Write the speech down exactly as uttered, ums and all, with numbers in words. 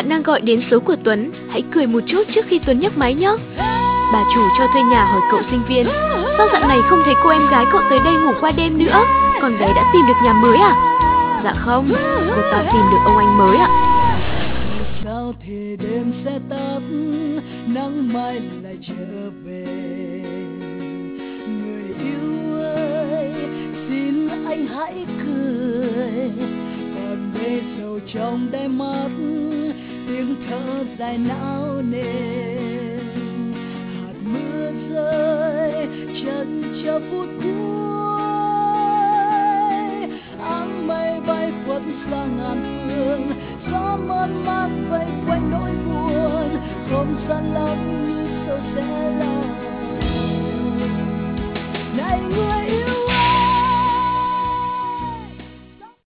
bạn đang gọi đến số của Tuấn, hãy cười một chút trước khi Tuấn nhấc máy nhé. Bà chủ cho thuê nhà hỏi cậu sinh viên, sao dạo này không thấy cô em gái cậu tới đây ngủ qua đêm nữa? Con bé đã tìm được nhà mới à? Dạ không, cô ta tìm được ông anh mới ạ. Sao thì đêm sẽ tắt, nắng mai lại trở về. Người yêu ơi, xin anh hãy cười, còn đây sầu trong đáy mắt, tiếng thở dài não nề. Hạt mưa rơi chân chờ phút cuối, áng mây bay